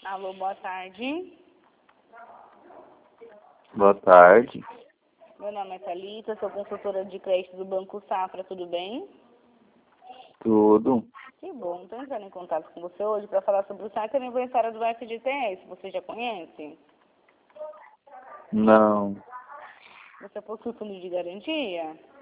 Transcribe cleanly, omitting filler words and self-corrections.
Alô, boa tarde. Boa tarde. Meu nome é Thalita, sou consultora de crédito do Banco Safra, tudo bem? Tudo? Que bom, estou entrando em contato com você hoje para falar sobre o saque aniversário do FGTS. Você já conhece? Não. Você possui fundo de garantia?